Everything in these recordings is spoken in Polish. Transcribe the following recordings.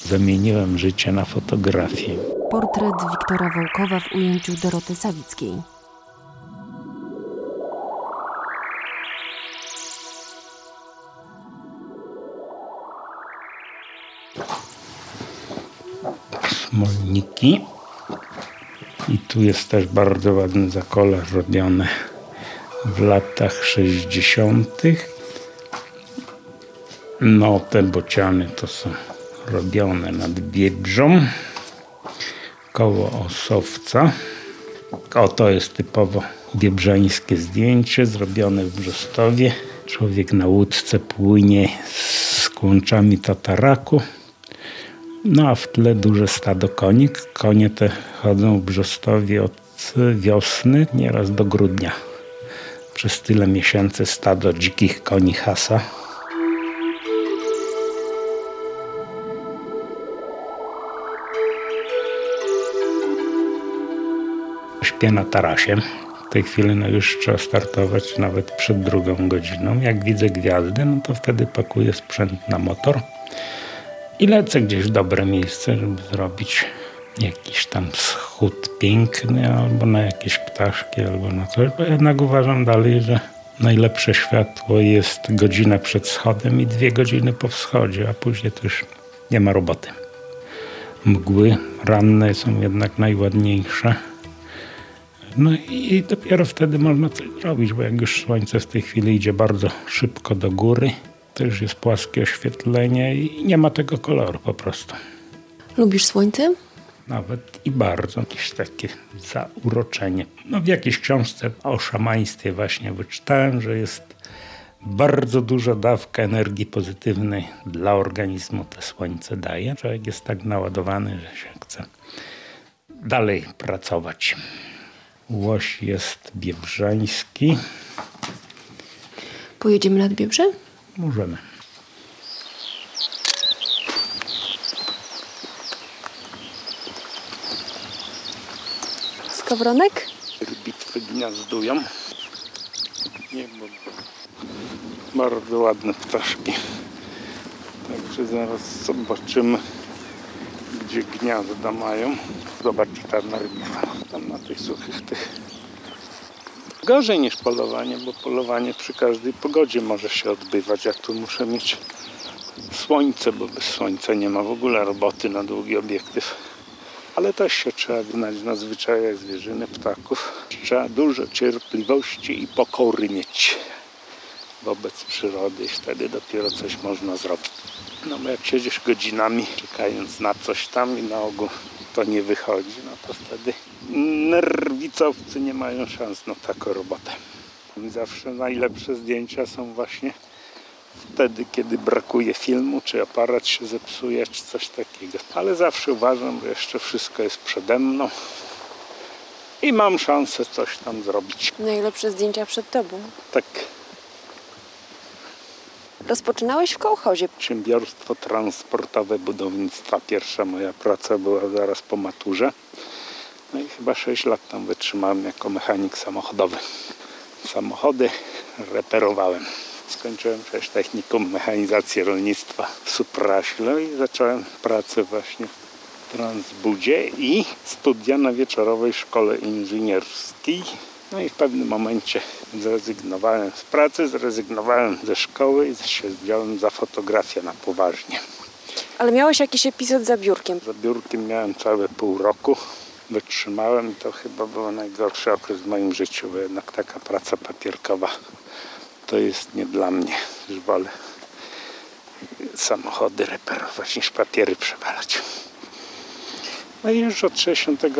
Zamieniłem życie na fotografię. Portret Wiktora Wołkowa w ujęciu Doroty Sawickiej. Smolniki. I tu jest też bardzo ładny zakolarz robiony w latach 60. No, te bociany to są robione nad Biebrzą, koło Osowca. O, to jest typowo biebrzańskie zdjęcie zrobione w Brzostowie. Człowiek na łódce płynie z kłączami tataraku. No a w tle duże stado koni. Konie te chodzą w Brzostowie od wiosny, nieraz do grudnia. Przez tyle miesięcy stado dzikich koni hasa. Śpię na tarasie. W tej chwili już trzeba startować nawet przed 2:00. Jak widzę gwiazdy, no to wtedy pakuję sprzęt na motor i lecę gdzieś w dobre miejsce, żeby zrobić jakiś tam wschód piękny, albo na jakieś ptaszki, albo na coś, bo jednak uważam dalej, że najlepsze światło jest godzinę przed wschodem i 2 godziny po wschodzie, a później to już nie ma roboty. Mgły ranne są jednak najładniejsze. No i dopiero wtedy można coś zrobić, bo jak już słońce w tej chwili idzie bardzo szybko do góry, to już jest płaskie oświetlenie i nie ma tego koloru po prostu. Lubisz słońce? Nawet i bardzo. Jakieś takie zauroczenie. No w jakiejś książce o szamaństwie właśnie wyczytałem, że jest bardzo duża dawka energii pozytywnej dla organizmu to słońce daje. Człowiek jest tak naładowany, że się chce dalej pracować. Łoś jest biebrzański. Pojedziemy nad Biebrze? Możemy. Skowronek? Bitwy gniazdują. Niebo. Bardzo ładne ptaszki. Także zaraz zobaczymy, gdzie gniazda mają. Zobacz, czarna rybica. Tam na tych suchych tych. Gorzej niż polowanie, bo polowanie przy każdej pogodzie może się odbywać. Ja tu muszę mieć słońce, bo bez słońca nie ma w ogóle roboty na długi obiektyw. Ale też się trzeba znać na zwyczajach zwierzyny, ptaków. Trzeba dużo cierpliwości i pokory mieć wobec przyrody i wtedy dopiero coś można zrobić. No bo jak siedzisz godzinami czekając na coś tam i na ogół to nie wychodzi, no to wtedy nerwicowcy nie mają szans na taką robotę. I zawsze najlepsze zdjęcia są właśnie wtedy, kiedy brakuje filmu, czy aparat się zepsuje, czy coś takiego. Ale zawsze uważam, że jeszcze wszystko jest przede mną i mam szansę coś tam zrobić. Najlepsze zdjęcia przed tobą. Tak. Rozpoczynałeś w kołchozie. Przedsiębiorstwo transportowe budownictwa. Pierwsza moja praca była zaraz po maturze. No i chyba 6 lat tam wytrzymałem jako mechanik samochodowy. Samochody reperowałem. Skończyłem przecież technikum mechanizacji rolnictwa w Supraśle i zacząłem pracę właśnie w Transbudzie i studia na wieczorowej szkole inżynierskiej. No i w pewnym momencie zrezygnowałem z pracy, zrezygnowałem ze szkoły i się wziąłem za fotografię na poważnie. Ale miałeś jakiś epizod za biurkiem? Za biurkiem miałem całe pół roku. Wytrzymałem i to chyba był najgorszy okres w moim życiu, bo jednak taka praca papierkowa to jest nie dla mnie. Już wolę samochody reperować niż papiery przewalać. No i już od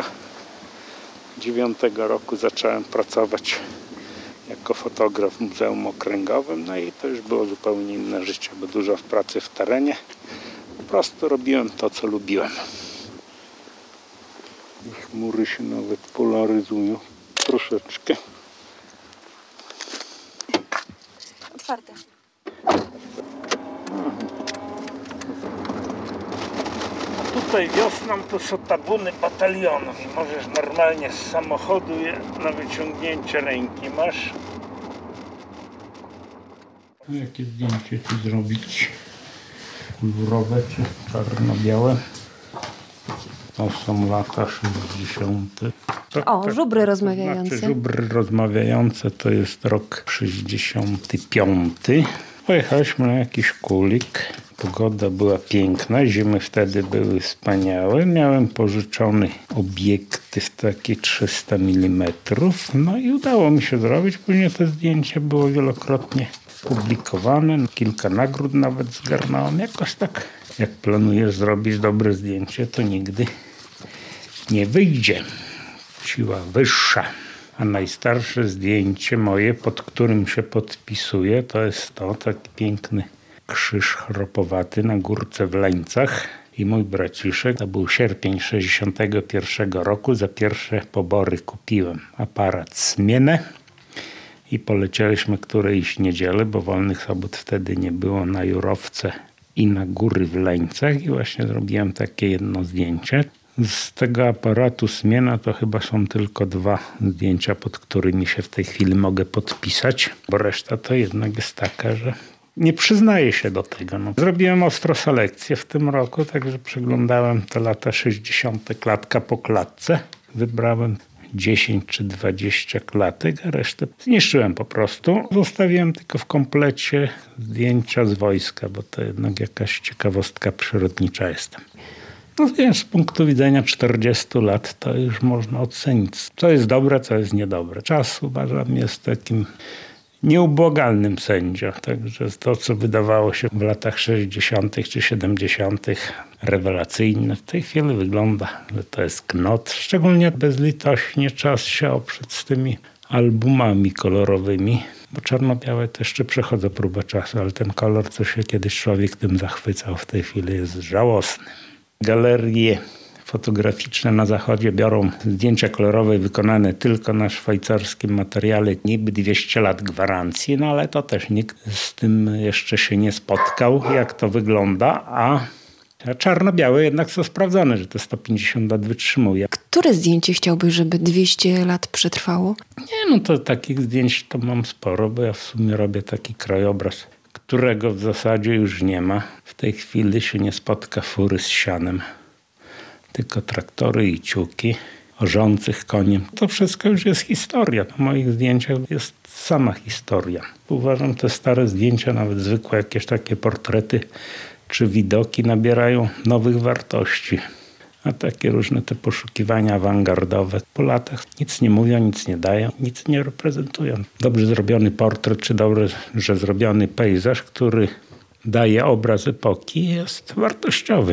69 roku zacząłem pracować jako fotograf w Muzeum Okręgowym. No i to już było zupełnie inne życie, bo dużo w pracy w terenie. Po prostu robiłem to, co lubiłem. I chmury się nawet polaryzują troszeczkę. Otwarte. Tutaj wiosną to są tabuny batalionów i możesz normalnie z samochodu je na wyciągnięcie ręki masz. Jakie zdjęcie tu zrobić? kolorowe czy czarno-białe. To są lata 60. O, żubry rozmawiające. Znaczy, żubry rozmawiające to jest rok 65. Pojechaliśmy na jakiś kulik. Pogoda była piękna, zimy wtedy były wspaniałe. Miałem pożyczony obiektyw taki 300 mm. No i udało mi się zrobić. Później to zdjęcie było wielokrotnie publikowane. Kilka nagród nawet zgarnąłem. Jakoś tak, jak planujesz zrobić dobre zdjęcie, to nigdy nie wyjdzie. Siła wyższa. A najstarsze zdjęcie moje, pod którym się podpisuję, to jest taki piękny krzyż chropowaty na górce w Leńcach. I mój braciszek, to był sierpień 61 roku, za pierwsze pobory kupiłem aparat Smienę i polecieliśmy którejś niedzielę, bo wolnych sobot wtedy nie było, na Jurowce i na góry w Leńcach i właśnie zrobiłem takie jedno zdjęcie. Z tego aparatu Smiena to chyba są tylko 2 zdjęcia, pod którymi się w tej chwili mogę podpisać, bo reszta to jednak jest taka, że nie przyznaję się do tego. Zrobiłem ostro selekcję w tym roku, także przeglądałem te lata 60. klatka po klatce. Wybrałem 10 czy 20 klatek, a resztę zniszczyłem po prostu. Zostawiłem tylko w komplecie zdjęcia z wojska, bo to jednak jakaś ciekawostka przyrodnicza jest. No więc z punktu widzenia 40 lat to już można ocenić, co jest dobre, co jest niedobre. Czas, uważam, jest takim nieubłagalnym sędzią. Także to, co wydawało się w latach 60. czy 70. rewelacyjne, w tej chwili wygląda, że to jest knot. Szczególnie bezlitośnie czas się oprzeć z tymi albumami kolorowymi, bo czarno-białe to jeszcze przechodzą próbę czasu, ale ten kolor, co się kiedyś człowiek tym zachwycał, w tej chwili jest żałosny. Galerie fotograficzne na zachodzie biorą zdjęcia kolorowe wykonane tylko na szwajcarskim materiale, niby 200 lat gwarancji, no ale to też nikt z tym jeszcze się nie spotkał, jak to wygląda, a czarno-białe jednak są sprawdzone, że te 150 lat wytrzymuje. Które zdjęcie chciałbyś, żeby 200 lat przetrwało? Nie, no to takich zdjęć to mam sporo, bo ja w sumie robię taki krajobraz, którego w zasadzie już nie ma. W tej chwili się nie spotka fury z sianem, tylko traktory i ciuki orzących koniem. To wszystko już jest historia. Na moich zdjęciach jest sama historia. Uważam, te stare zdjęcia, nawet zwykłe jakieś takie portrety czy widoki nabierają nowych wartości. A takie różne te poszukiwania awangardowe po latach nic nie mówią, nic nie dają, nic nie reprezentują. Dobrze zrobiony portret czy dobrze zrobiony pejzaż, który daje obraz epoki, jest wartościowy.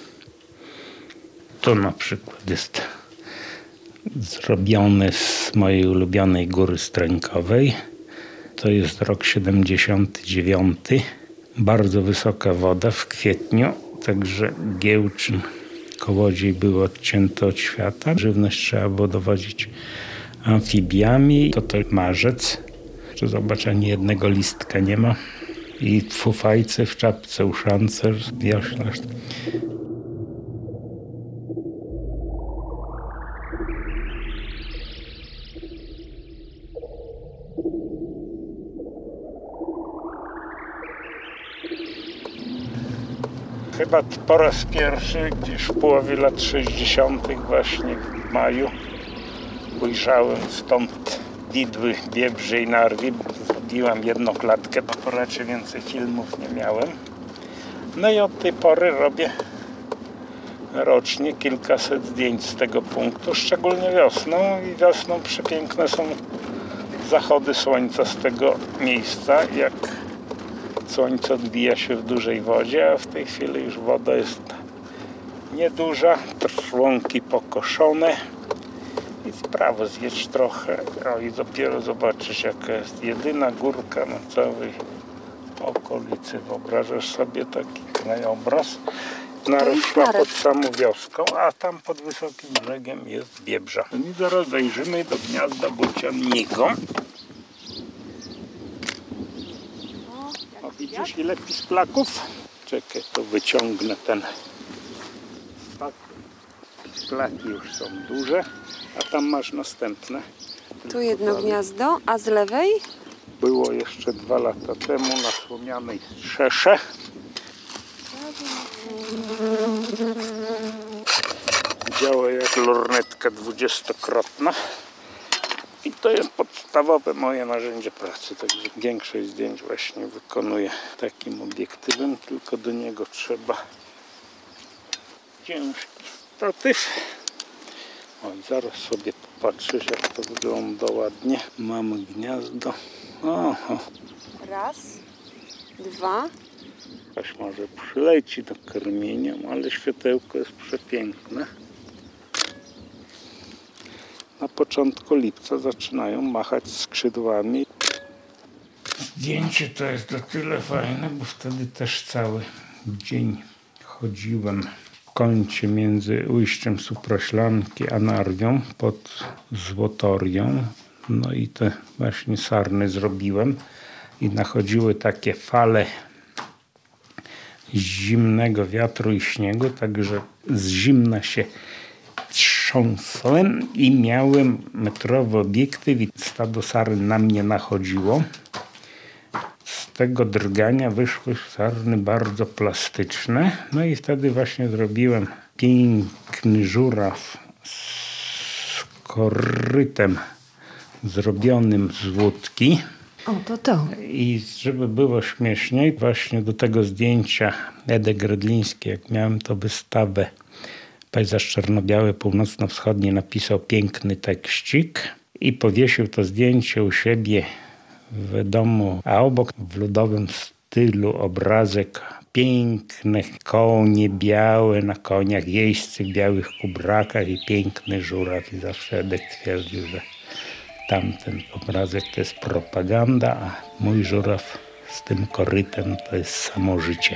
To na przykład jest zrobione z mojej ulubionej Góry Strękowej. To jest rok 79. Bardzo wysoka woda w kwietniu, także Giełczyn, Kołodziej były odcięte od świata. Żywność trzeba było dowozić amfibiami. To marzec. Zobacz, ani jednego listka nie ma. I fufajce w czapce, uszance, wioślarz. Chyba po raz pierwszy, gdzieś w połowie lat 60. właśnie w maju ujrzałem stąd widły Biebrze i Narwi. Zrobiłam jedną klatkę, bo raczej więcej filmów nie miałem. No i od tej pory robię rocznie kilkaset zdjęć z tego punktu, szczególnie wiosną. I wiosną przepiękne są zachody słońca z tego miejsca, jak słońce odbija się w dużej wodzie, a w tej chwili już woda jest nieduża, łąki pokoszone i w prawo zjedź trochę. O, i dopiero zobaczysz, jaka jest jedyna górka na całej okolicy. Wyobrażasz sobie taki krajobraz? Narosła pod samą wioską, a tam pod wysokim brzegiem jest Biebrza. I zaraz zajrzymy do gniazda bocianniego. O, widzisz ile pisklaków? Czekaj, to wyciągnę ten. Pisklaki już są duże, a tam masz następne. Tu jedno gniazdo, a z lewej? Było jeszcze 2 lata temu na słomianej strzesze. Działa jak lornetka 20-krotna. I to jest podstawowe moje narzędzie pracy, także większość zdjęć właśnie wykonuję takim obiektywem, tylko do niego trzeba ciężki statyw. O, i zaraz sobie popatrzysz, jak to wygląda ładnie. Mamy gniazdo. Oho. Raz, dwa. Ktoś może przyleci do karmienia, ale światełko jest przepiękne. Na początku lipca zaczynają machać skrzydłami. Zdjęcie to jest o tyle fajne, bo wtedy też cały dzień chodziłem w kącie między ujściem Suproślanki a Narwią pod Złotorią. No i te właśnie sarny zrobiłem i nachodziły takie fale zimnego wiatru i śniegu, także z zimna się trząsłem i miałem metrowy obiektyw i stado sarn na mnie nachodziło. Z tego drgania wyszły sarny bardzo plastyczne. No i wtedy właśnie zrobiłem piękny żuraw z korytem zrobionym z łódki. O, to. I żeby było śmieszniej, właśnie do tego zdjęcia Edek Gredliński, jak miałem to wystawę Pejzaż czarno-biały, północno-wschodni, napisał piękny tekścik i powiesił to zdjęcie u siebie w domu, a obok w ludowym stylu obrazek pięknych konie białe na koniach, jeźdźcy w białych kubrakach i piękny żuraw. I zawsze Edek twierdził, że tamten obrazek to jest propaganda, a mój żuraw z tym korytem to jest samo życie.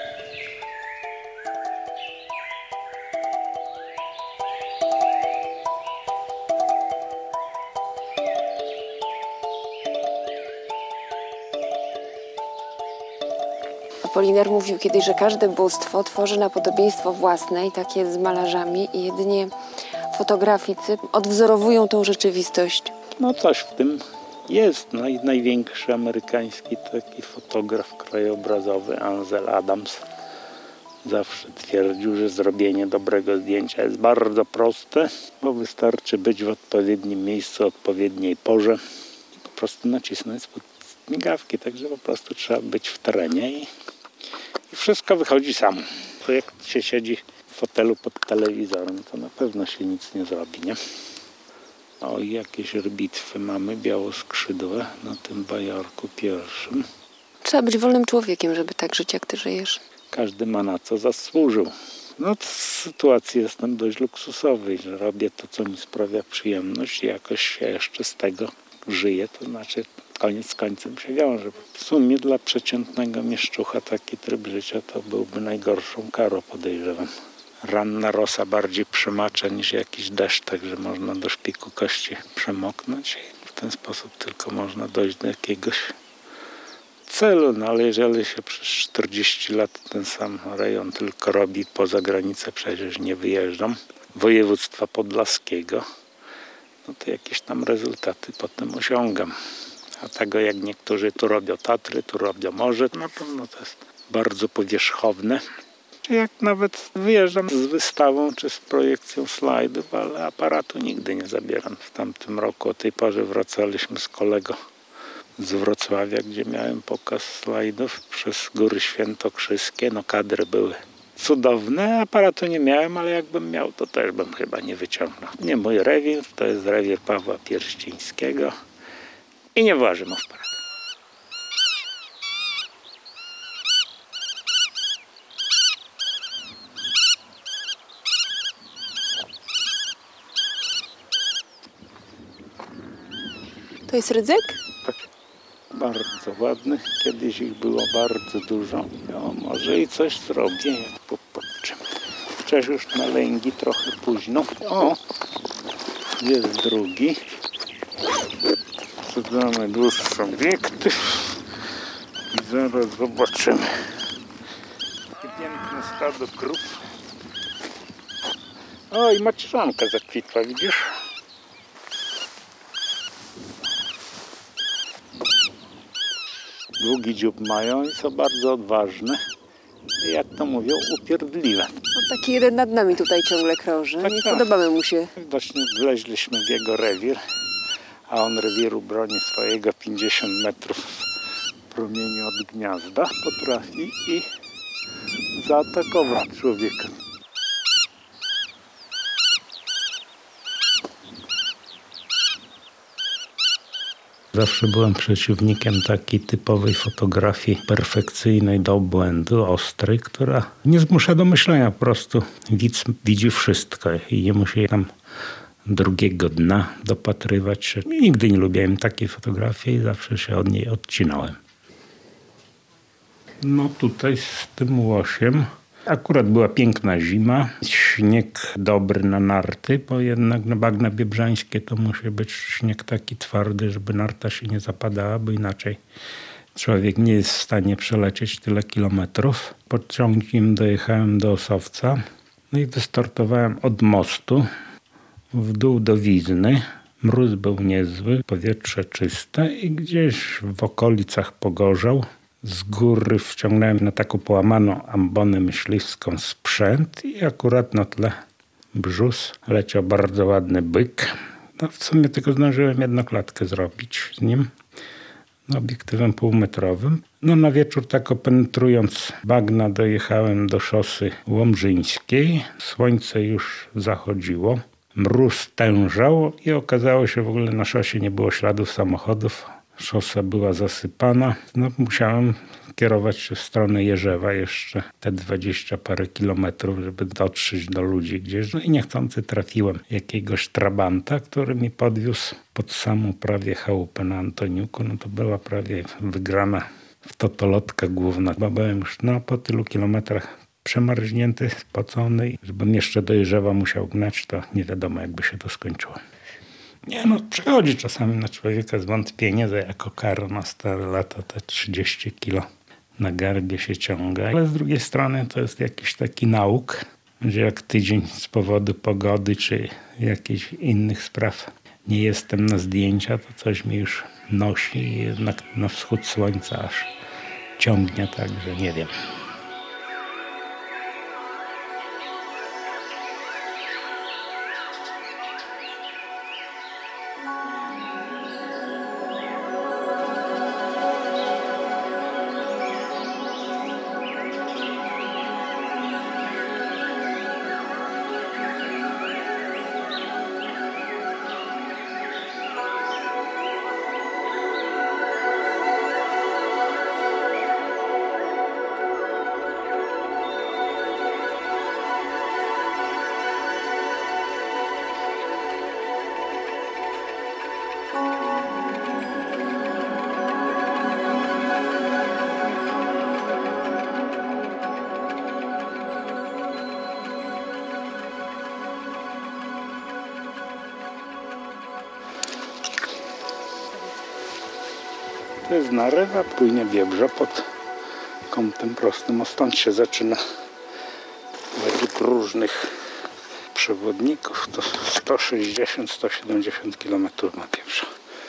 Apoliner mówił kiedyś, że każde bóstwo tworzy na podobieństwo własne i tak jest z malarzami i jedynie fotograficy odwzorowują tą rzeczywistość. No coś w tym jest. Największy amerykański taki fotograf krajobrazowy Ansel Adams zawsze twierdził, że zrobienie dobrego zdjęcia jest bardzo proste, bo wystarczy być w odpowiednim miejscu, o odpowiedniej porze i po prostu nacisnąć migawki, także po prostu trzeba być w terenie i wszystko wychodzi samo. To jak się siedzi w fotelu pod telewizorem, to na pewno się nic nie zrobi, nie? O, i jakieś bitwy mamy białoskrzydłe na tym bajorku pierwszym. Trzeba być wolnym człowiekiem, żeby tak żyć, jak ty żyjesz. Każdy ma na co zasłużył. No w sytuacji jestem dość luksusowy, że robię to, co mi sprawia przyjemność i jakoś się jeszcze z tego żyję, to znaczy koniec z końcem się wiąże. W sumie dla przeciętnego mieszczucha taki tryb życia to byłby najgorszą karą, podejrzewam. Ranna rosa bardziej przemacza niż jakiś deszcz, także można do szpiku kości przemoknąć i w ten sposób tylko można dojść do jakiegoś celu. No ale jeżeli się przez 40 lat ten sam rejon tylko robi, poza granicę przecież nie wyjeżdżam, województwa podlaskiego, no to jakieś tam rezultaty potem osiągam. A tego jak niektórzy tu robią Tatry, tu robią morze, no to jest bardzo powierzchowne. Jak nawet wyjeżdżam z wystawą czy z projekcją slajdów, ale aparatu nigdy nie zabieram. W tamtym roku o tej porze wracaliśmy z kolegą z Wrocławia, gdzie miałem pokaz slajdów przez Góry Świętokrzyskie. No kadry były cudowne, aparatu nie miałem, ale jakbym miał, to też bym chyba nie wyciągnął. Nie mój rewir, to jest rewir Pawła Pierścińskiego i nie włażę mu aparatu. To jest rydzyk? Tak, bardzo ładny. Kiedyś ich było bardzo dużo. No, może i coś zrobię, jak popatrzę. Chociaż już na lęgi trochę późno. O, jest drugi. Dodamy dłuższy obiektyw i zaraz zobaczymy. Takie piękne stado krów. O, i macierzanka zakwitła, widzisz? Długi dziób mają i są bardzo odważne. Jak to mówią, upierdliwe. No, taki jeden nad nami tutaj ciągle krąży. Tak, Nie tak. podobamy mu się. Właśnie wleźliśmy w jego rewir, a on rewiru broni swojego 50 metrów w promieniu od gniazda. Potrafi i zaatakować człowieka. Zawsze byłem przeciwnikiem takiej typowej fotografii perfekcyjnej do błędu, ostrej, która nie zmusza do myślenia. Po prostu widz widzi wszystko i nie musi tam drugiego dna dopatrywać się. Nigdy nie lubiłem takiej fotografii i zawsze się od niej odcinałem. No tutaj z tym łosiem akurat była piękna zima, śnieg dobry na narty, bo jednak na bagna biebrzańskie to musi być śnieg taki twardy, żeby narta się nie zapadała, bo inaczej człowiek nie jest w stanie przelecieć tyle kilometrów. Pociągiem dojechałem do Osowca, no i wystartowałem od mostu w dół do Wizny. Mróz był niezły, powietrze czyste i gdzieś w okolicach Pogorzał z góry wciągnąłem na taką połamaną ambonę myśliwską sprzęt i akurat na tle brzóz leciał bardzo ładny byk. No w sumie tylko zdążyłem jedną klatkę zrobić z nim, obiektywem półmetrowym. No na wieczór tak penetrując bagna dojechałem do szosy łomżyńskiej. Słońce już zachodziło. Mróz tężał i okazało się, w ogóle na szosie nie było śladów samochodów. Szosa była zasypana. No musiałem kierować się w stronę Jerzewa jeszcze te 20 parę kilometrów, żeby dotrzeć do ludzi gdzieś. No i niechcący trafiłem jakiegoś trabanta, który mi podwiózł pod samą prawie chałupę na Antoniuku. No to była prawie wygrana w totolotka główna. Bo byłem już po tylu kilometrach przemarznięty, spocony. Żebym jeszcze do Jerzewa musiał gnać, to nie wiadomo jakby się to skończyło. Nie przychodzi czasami na człowieka zwątpienie, że jako karo na stare lata te 30 kilo na garbie się ciąga. Ale z drugiej strony to jest jakiś taki nauk, że jak tydzień z powodu pogody czy jakichś innych spraw nie jestem na zdjęcia, to coś mi już nosi i jednak na wschód słońca aż ciągnie, także nie wiem. To jest narywa, płynie Biebrza pod kątem prostym, a stąd się zaczyna według różnych przewodników to 160-170 km ma Biebrza.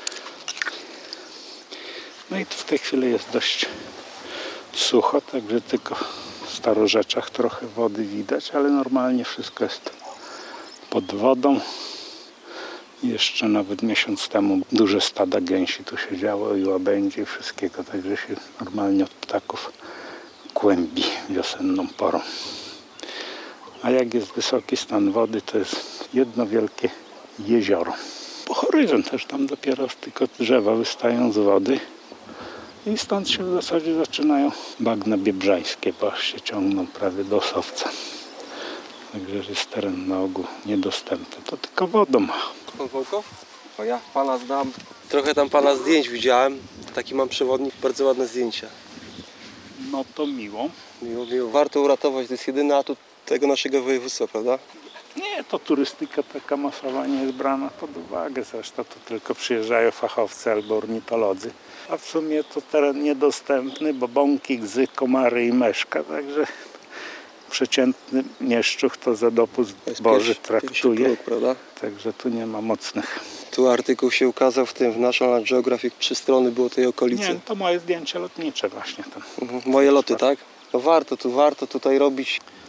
No i w tej chwili jest dość sucho, także tylko w Starorzeczach trochę wody widać, ale normalnie wszystko jest pod wodą. Jeszcze nawet miesiąc temu duże stada gęsi tu siedziało i łabędzi i wszystkiego, także się normalnie od ptaków kłębi wiosenną porą. A jak jest wysoki stan wody, to jest jedno wielkie jezioro. Po horyzont też tam dopiero tylko drzewa wystają z wody i stąd się w zasadzie zaczynają bagna biebrzańskie, bo aż się ciągną prawie do Osowca. Także jest teren na ogół niedostępny, to tylko wodą. Pan Wołkow? O ja pana znam. Trochę tam pana zdjęć widziałem. Taki mam przewodnik, bardzo ładne zdjęcia. No to miło. Miło, miło. Warto uratować, to jest jedyny atut tego naszego województwa, prawda? Nie, to turystyka taka masowa nie jest brana pod uwagę. Zresztą to tylko przyjeżdżają fachowcy albo ornitolodzy. A w sumie to teren niedostępny, bo bąki, gzy, komary i meszka. Także przeciętny mieszczuch to za dopust Boży traktuje. Próg, prawda? Także tu nie ma mocnych. Tu artykuł się ukazał w tym, w National Geographic, 3 strony było tej okolicy. Nie, to moje zdjęcie lotnicze właśnie tam. Moje loty, tak? No warto tutaj robić.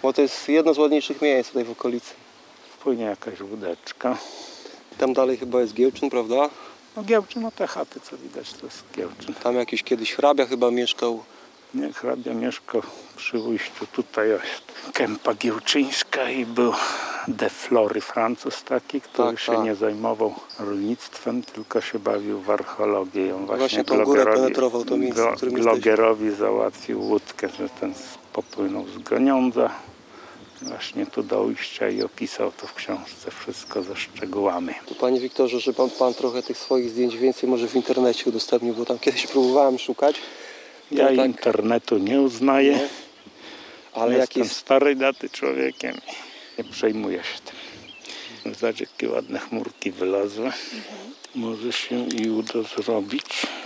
Bo to jest jedno z ładniejszych miejsc tutaj w okolicy. Płynie jakaś łódeczka. Tam dalej chyba jest Giełczyn, prawda? No Giełczyn, no te chaty co widać to jest Giełczyn. Tam jakiś kiedyś hrabia chyba mieszkał. Nie, hrabia mieszkał przy ujściu. Tutaj jest kępa giełczyńska i był de Flory Francuz taki, który się nie zajmował rolnictwem, tylko się bawił w archeologię. I on Właśnie tą górę penetrował to miejsce, w którym Glogerowi załatwił łódkę, że ten popłynął z Goniądza właśnie tu do ujścia i opisał to w książce wszystko ze szczegółami. Panie Wiktorze, że pan trochę tych swoich zdjęć więcej może w internecie udostępnił, bo tam kiedyś próbowałem szukać. Ja internetu nie uznaję, nie? Ale jestem starej daty człowiekiem i nie przejmuję się tym. Zobacz, jakie ładne chmurki wylazły. Może się i uda zrobić.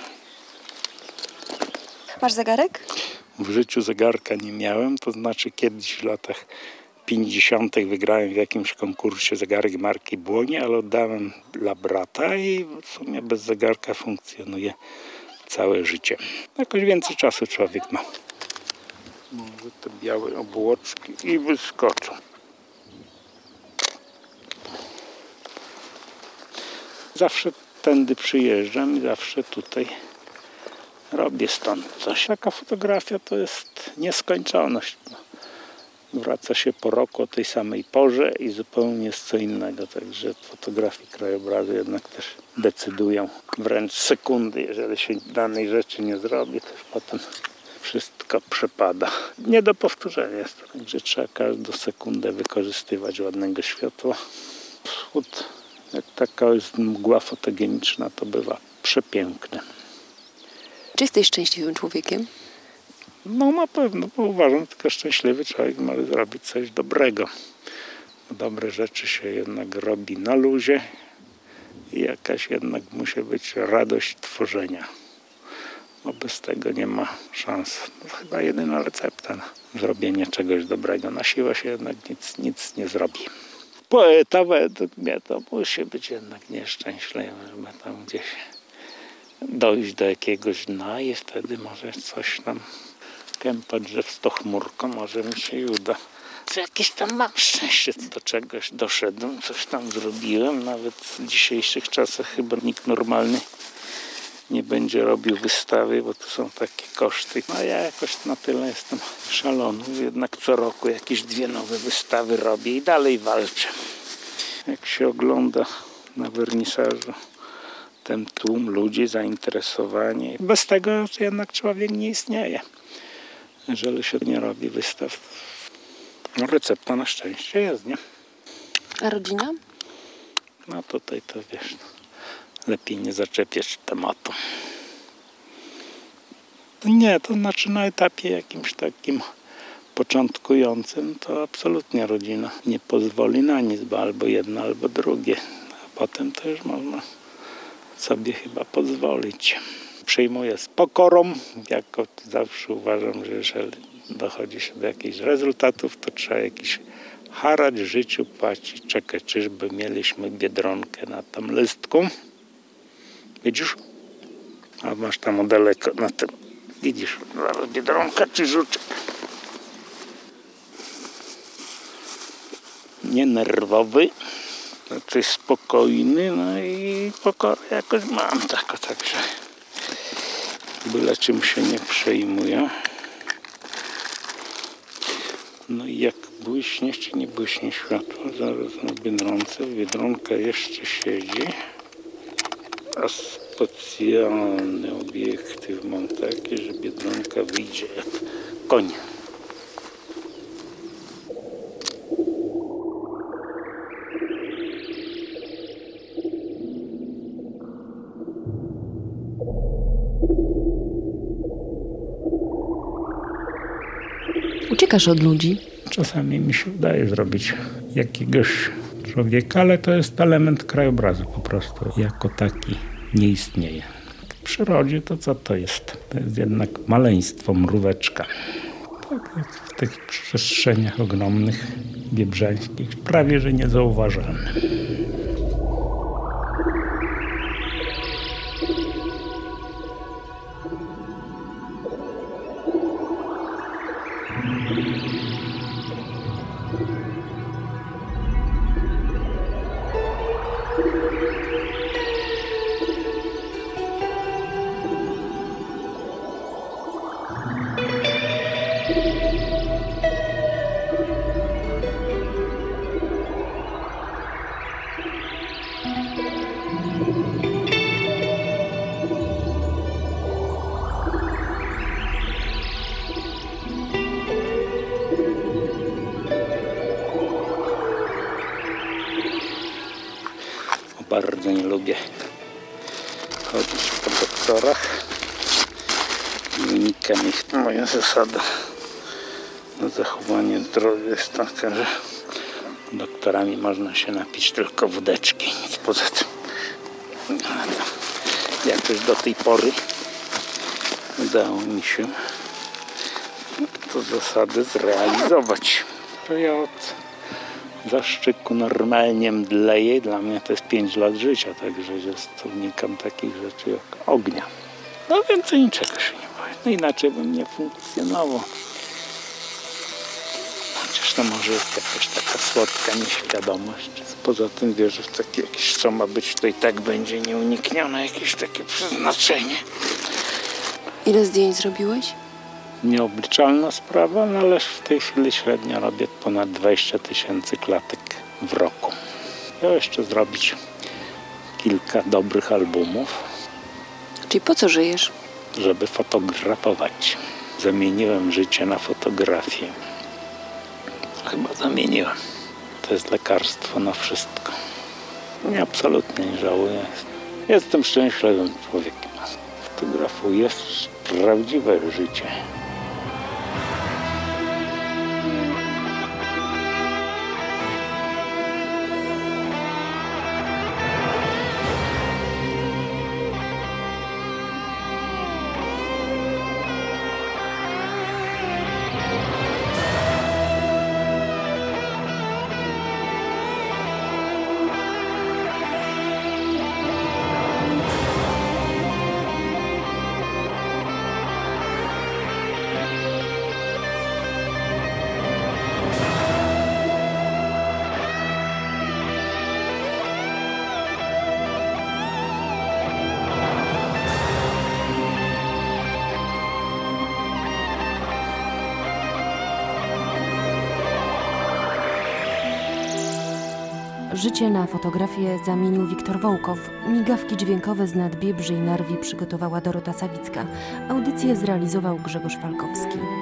Masz zegarek? W życiu zegarka nie miałem, to znaczy kiedyś w latach 50. wygrałem w jakimś konkursie zegarek marki Błonie, ale oddałem dla brata i w sumie bez zegarka funkcjonuje całe życie. Jakoś więcej czasu człowiek ma. Może te białe obłoczki i wyskoczą. Zawsze tędy przyjeżdżam i zawsze tutaj robię stąd coś. Taka fotografia to jest nieskończoność. Wraca się po roku o tej samej porze i zupełnie jest co innego. Także fotografii krajobrazu jednak też decydują wręcz sekundy. Jeżeli się danej rzeczy nie zrobi, to już potem wszystko przepada. Nie do powtórzenia jest to. Także trzeba każdą sekundę wykorzystywać ładnego światła. Wschód, jak taka jest mgła fotogeniczna, to bywa przepiękne. Czy jesteś szczęśliwym człowiekiem? No na pewno, bo uważam, że tylko szczęśliwy człowiek może zrobić coś dobrego. Dobre rzeczy się jednak robi na luzie i jakaś jednak musi być radość tworzenia. Bo bez tego nie ma szans. To chyba jedyna recepta na zrobienie czegoś dobrego. Na siłę się jednak nic nie zrobi. Poeta według mnie to musi być jednak nieszczęśliwy, żeby tam gdzieś dojść do jakiegoś dna i wtedy może coś tam kępa drzew z to chmurką, może mi się i uda. Co jakieś tam mam szczęście, do czegoś doszedłem, coś tam zrobiłem. Nawet w dzisiejszych czasach chyba nikt normalny nie będzie robił wystawy, bo to są takie koszty. No ja jakoś na tyle jestem szalony, jednak co roku jakieś 2 nowe wystawy robię i dalej walczę. Jak się ogląda na wernisażu ten tłum ludzi, zainteresowanie. Bez tego jednak człowiek nie istnieje. Jeżeli się nie robi wystaw, no recepta na szczęście jest, nie? A rodzina? No tutaj to wiesz, lepiej nie zaczepiać tematu. Nie, to znaczy na etapie jakimś takim początkującym to absolutnie rodzina nie pozwoli na nic, bo albo jedno, albo drugie. A potem to już można sobie chyba pozwolić. Przyjmuję z pokorą, jako zawsze uważam, że jeżeli dochodzi się do jakichś rezultatów, to trzeba jakiś haracz w życiu płacić. Czekaj, czyżby mieliśmy biedronkę na tam listku. Widzisz? A masz tam daleko na tym. Widzisz, zaraz biedronka czy żuczek. Nie nerwowy, znaczy spokojny, no i pokorę jakoś mam taką, także byle czym się nie przejmuję. No i jak błyśnie czy nie błyśnie światło, zaraz na Biedronce. Biedronka jeszcze siedzi, a specjalny obiektyw mam taki, że Biedronka wyjdzie jak koń. Uciekasz od ludzi? Czasami mi się udaje zrobić jakiegoś człowieka, ale to jest element krajobrazu po prostu. Jako taki nie istnieje. W przyrodzie to co to jest? To jest jednak maleństwo, mróweczka. Tak jak w tych przestrzeniach ogromnych, biebrzańskich, prawie że niezauważalne. bardzo nie lubię chodzić po doktorach. Wynika mi w tym moja zasada na zachowanie zdrowia jest taka, że doktorami można się napić tylko wódeczki, nic poza tym. Jakoś do tej pory udało mi się to zasady zrealizować. To ja od zaszczyku normalnie mdleję. Dla mnie to jest 5 lat życia, także unikam takich rzeczy jak ognia. No więcej niczego się nie boję. No inaczej bym nie funkcjonował. Chociaż to może jest jakaś taka słodka nieświadomość. Poza tym wierzę w takie jakieś, co ma być, to i tak będzie nieuniknione, jakieś takie przeznaczenie. Ile zdjęć zrobiłeś? Nieobliczalna sprawa, no ale w tej chwili średnio robię ponad 20 000 klatek w roku. Ja jeszcze zrobić kilka dobrych albumów, Czyli po co żyjesz? żeby fotografować. Zamieniłem życie na fotografię. Chyba zamieniłem. To jest lekarstwo na wszystko. Nie, absolutnie nie żałuję. Jestem szczęśliwym człowiekiem. Fotografuję prawdziwe życie. Życie na fotografię zamienił Wiktor Wołkow. Migawki dźwiękowe z Nadbiebrzy i Narwi przygotowała Dorota Sawicka. Audycję zrealizował Grzegorz Falkowski.